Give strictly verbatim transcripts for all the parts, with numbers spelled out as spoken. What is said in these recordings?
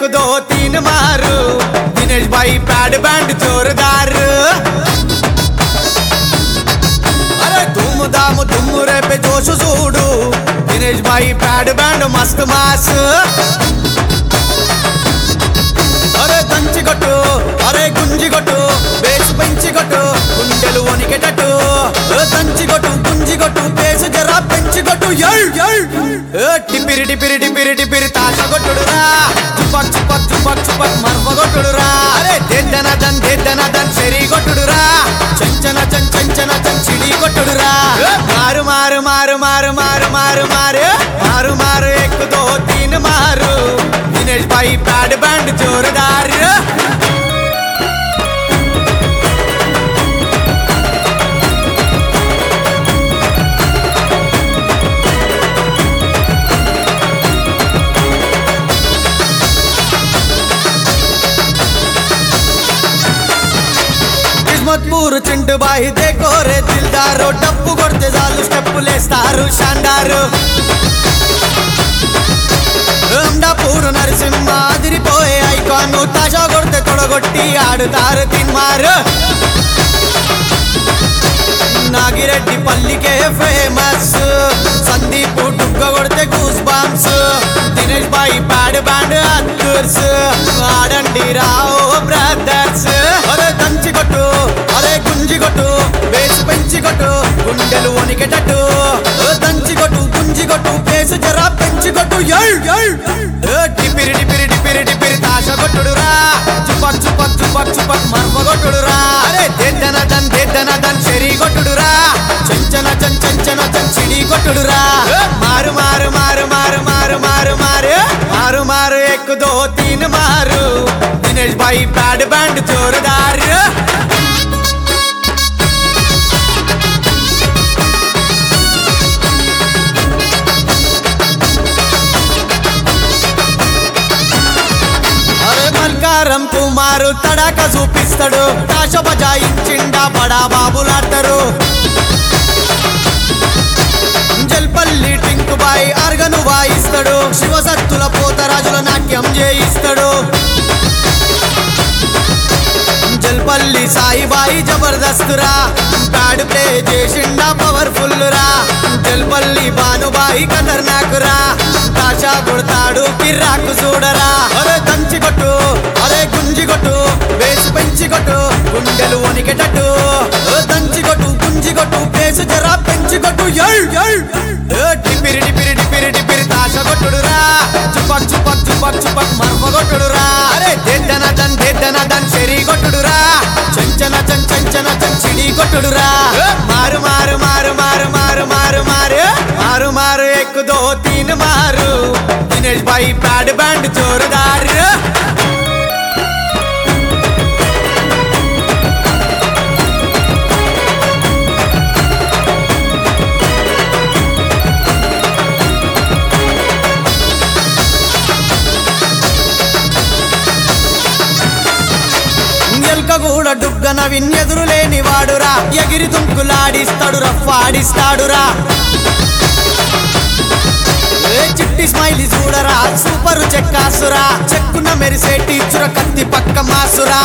एक दो तीन मारू दिनेश भाई पैड बैंड जोरदार। अरे धूम धाम धुम्मुरे पे जोश చూడు दिनेश भाई पैड बैंड मस्त मास। अरे దంచి కొట్టు అరే గుంజి కొట్టు బేస్ పెంచి కొట్టు గుండెలు వణికేటట్టు దంచి కొట్టు గుంజి కొట్టు బేస్ జరా పెంచి కొట్టు యల్ యల్ టిపిరి టిపిరి టిపిరి టిపిరి తాష కొట్టుడురా చుపక్ చుపక్ చుపక్ చుపక్ మర్వ కొట్టుడురా। అరే దేద్దన దన్ దేద్దన దన్ చెరి కొట్టుడురా చంచన చం చంచన చం చిడి కొట్టుడురా। మారు మారు మారు మారు మారు మారు మారు మారు మారు एक दो तीन मारू दिनेश भाई पैड बैंड जोरदार। కిస్మత్పూర్ చింటు బాయి దేకో రే దిల్దారు డప్పు కొడితే చాలు స్టెప్పులేస్తారు షాండారు। అమలాపూర్ నరసింహ అదిరిపోయే ఐకాన్ తాజా కొడితే తొడగొట్టి ఆడుతారు తిన్మారు। నాగిరెడ్డి పల్లికే ఫేమస్ సందీప్ డుగ్గ కొడితే గూస్ బాంబ్స్ दिनेश भाई पैड बैंड అత్తర్స్ ఆడండి రావు బ్రదర్స్। అరే దంచి కొట్టు అరే గుంజి కొట్టు బేస్ పెంచి కొట్టు గుండెలు వణికేటట్టు దంచి కొట్టు గుంజి కొట్టు బేస్ జరా పెంచి కొట్టు యల్ యల్ టిపిరి టిపిరి టిపిరి టిపిరి తాష కొట్టుడురా చుపక్ చుపక్ చుపక్ చుపక్ మర్వ కొట్టుడురా। అరే దేద్దన దన్ దేద్దన దన్ చెరి కొట్టుడురా చంచన చం చంచన చం చిడి కొట్టుడురా। మారు మారు మారు మారు మారు మారు మారు मारू मारू एक दो तीन मारू दिनेश भाई पैड बैंड जोरदार। अरे మల్కారం కుమారు తడాక చూపిస్తాడు తాష బజాయించిండా బడా బాబులాడతారు। జల్పల్లి టింకు బాయ్ ఆర్గను వాయిస్తాడు శివసత్తుల పోతరాజుల నాట్యం చేయిస్తాడు। జల్పల్లి సాయిబాయి జబర్దస్త్ రా ప్యాడ్ ప్లే చేసిండా పవర్ఫుల్ రా। జల్పల్లి బానుబాయి ఖతర్నాక్ రా తాషా కొడతాడు కిరాకు చూడరా। అరే దంచి కొట్టు అరే గుంజి కొట్టు బేస్ పెంచి కొట్టు గుండెలు వణికేటట్టు దంచి కొట్టు గుంజి కొట్టు బేస్ జరా పెంచి కొట్టు యల్ యల్ టిపిరి టిపిరి టిపిరి టిపిరి తాష కొట్టుడురా చుపక్ చుపక్ చుపక్ చుపక్ మర్వ కొట్టుడురా। అరే దేద్దన దన్ దేద్దన దన్ చెరి కొట్టుడురా చంచన చం చంచన చం చిడి కొట్టుడురా। మారు మారు మారు మారు మారు మారు మారు మారు మారు एक दो तीन मारू दिनेश भाई पैड बैंड जोरदार। కూడా డుగ్గన విన్యదురు లేని వాడురా ఎగిరి దుంకులాడిస్తాడు రఫ్ఫాడిస్తాడురా। చిట్టి స్మైలీ చూడరా సూపరు చెక్కాసురా చెక్కున మెరిసే టీచుర కత్తి పక్క మాసురా।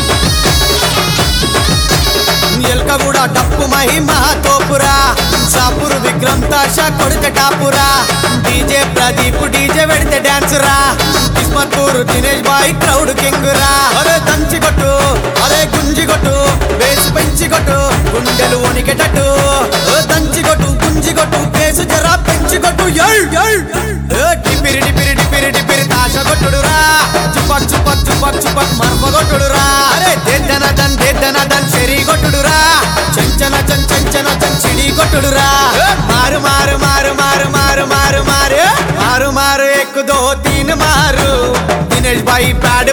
ఎల్క కూడా డప్పు మహిమా తోపురా షాపురు విక్రమ్ తాషా కొడితే టాపురా డీజే ప్రదీప్ డీజే పెడితే డాన్స్ రా కిస్మత్పూర్ దినేష్ బాయ్ క్రౌడ్ కింగ్ రా। అరే దంచి కొట్టు అరే గుంజి కొట్టు బేస్ పెంచి కొట్టు గుండెలు వణికేటట్టు దంచి కొట్టు గుంజి కొట్టు బేస్ జరా పెంచి కొట్టు యల్ యల్ టిపిరి టిపిరి టిపిరి టిపిరి తాష కొట్టుడురా చుపక్ చుపక్ చుపక్ చుపక్ మర్వ కొట్టుడురా। అరే దేద్దన దన్ దేద్దన దన్ చెరి కొట్టుడురా చంచన చం చంచన చం చిడి కొట్టుడురా। మారు మారు మారు మారు మారు మారు మారు మారు మారు एक दो तीन मारू दिनेश भाई पैड